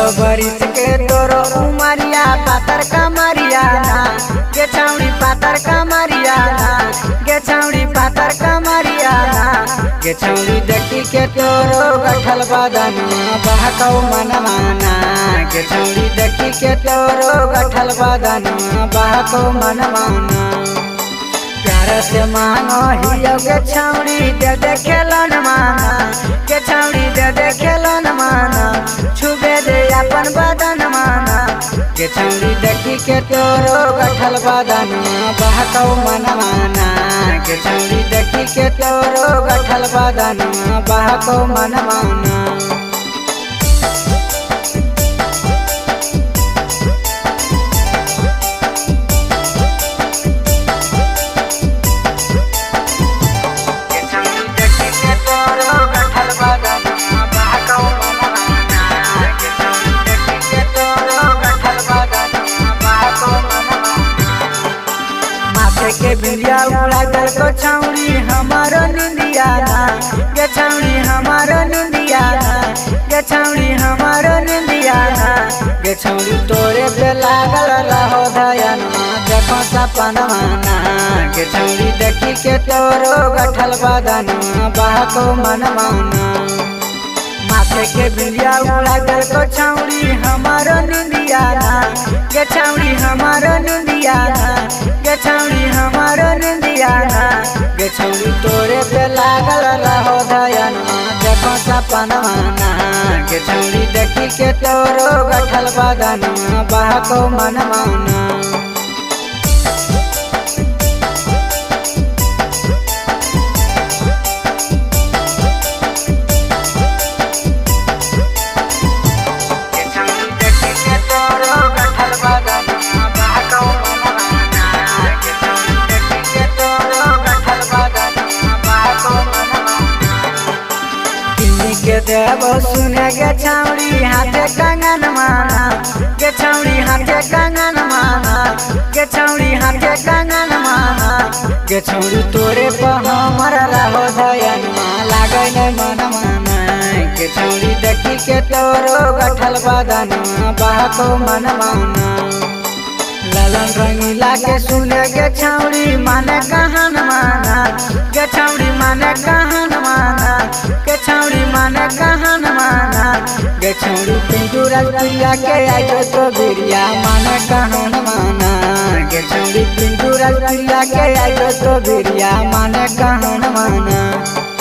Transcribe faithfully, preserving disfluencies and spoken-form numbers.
सोलह बरिस के तोरो उमरिया पातर कमरिया ना गे छौड़ी पातर कमरिया ना गे छौड़ी पातर कमरिया ना गे छौड़ी देखी के तोरो गठल बदनवा बहकौ मनमाना गे छौड़ी देखी के तोरो गठल बदनवा बहकौ मनमाना प्यार से मानो हियो गे छौड़ी दे दे खेलन माना गे छौड़ी दे दे खेलन माना छुबे दे अपन बदन माना गे छौड़ी देखी के तोरो गठल बदनवा बहकौ मनमाना गे छौड़ी देखी के तोरो गठल बदनवा बहकौ मनमाना के बिलिया उड़ा कर को छौड़ी हमारो निंदिया ना गे छौड़ी हमारो निंदिया ना गे छौड़ी हमारो निंदिया ना गे छौड़ी तोरे पे लागल रहो धयनवा देखो सपनवा ना गे छौड़ी देखी के तोरो गठल बदनवा बहकौ मनमाना माथे के बिलिया उड़ा कर को छौड़ी हमारो निंदिया ना गे छौड़ी हमारो निंदिया ना गे छौड़ी हमारो निंदिया ना गे छौड़ी तोरे पे लागल रहो धयनवा देखो सपनवा ना गे छौड़ी देखी के तोरो गठल बदनवा बहकौ मनमाना के देवो सुने गे छौड़ी हाथे कंगन माना गे छौड़ी हाथे कंगन माना गे छौड़ी हाथे कंगन माना गे छौड़ी तोरे पर हमर रहो धयनवा लागै नै मन माना गे छौड़ी देखी के तोरो गठल बदनवा बहकौ मनमाना ललन रंगीला के सुने गे छौड़ी माने कहन माना गे छौड़ी माने कहन माना गे छौड़ी माने कहन माना गे छौड़ी पिंटू राजप्रिया के आइयो तो बिरिया माने कहन माना गे छौड़ी पिंटू राजप्रिया के आइयो तो बिरिया माने कहन माना।